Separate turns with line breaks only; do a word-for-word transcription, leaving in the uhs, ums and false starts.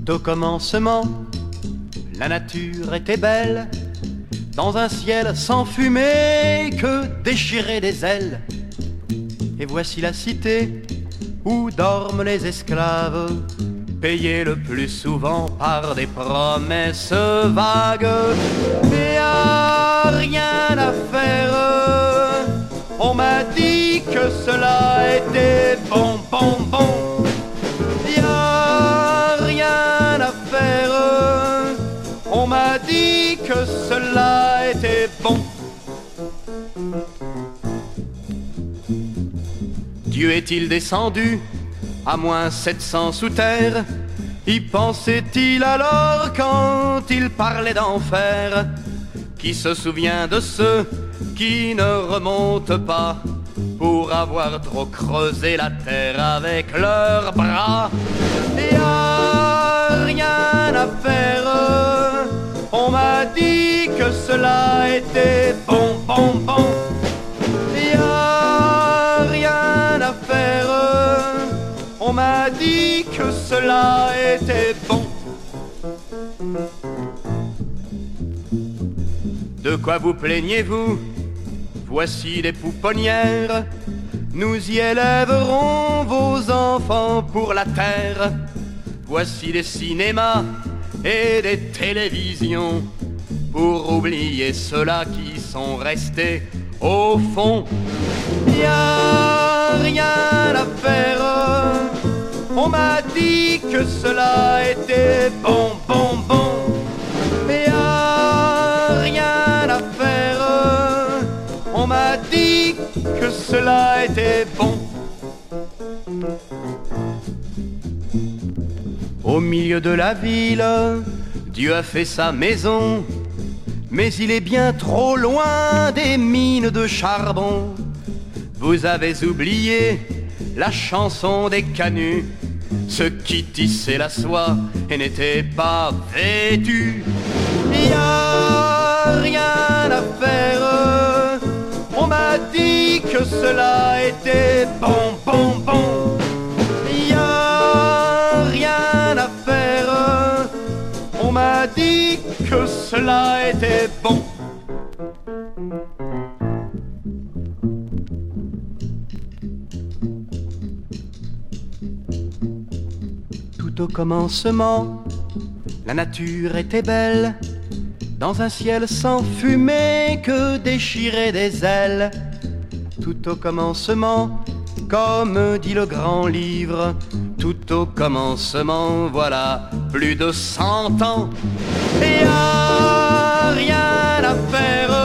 Tout au commencement, la nature était belle, dans un ciel sans fumée que déchiraient des ailes. Et voici la cité où dorment les esclaves, payés le plus souvent par des promesses vagues. Mais y a rien à faire, on m'a dit que cela était bon, bon, bon. Y a rien à faire, on m'a dit que cela était bon. Dieu est-il descendu à moins sept cents sous terre? Y pensait-il alors quand il parlait d'enfer? Qui se souvient de ceux qui ne remontent pas pour avoir trop creusé la terre avec leurs bras? Et y a rien à faire, on m'a dit que cela était bon, bon, bon. Y a rien à faire, on m'a dit que cela était bon. De quoi vous plaignez-vous? Voici des pouponnières, nous y élèverons vos enfants pour la terre. Voici des cinémas et des télévisions pour oublier ceux-là qui sont restés au fond. Y a rien à faire, on m'a dit que cela était bon, bon, bon. Mais y a rien à faire, on m'a dit que cela était bon. Au milieu de la ville, Dieu a fait sa maison, mais il est bien trop loin des mines de charbon. Vous avez oublié la chanson des canuts, ceux qui tissaient la soie et n'étaient pas vêtus. Y a rien à faire, on m'a dit que cela était bon, bon, bon. Y a rien à faire, on m'a dit que cela était bon. Tout au commencement, la nature était belle, dans un ciel sans fumée que déchiraient des ailes. Tout au commencement, comme dit le grand livre, tout au commencement, voilà plus de cent ans. Et y a rien à faire,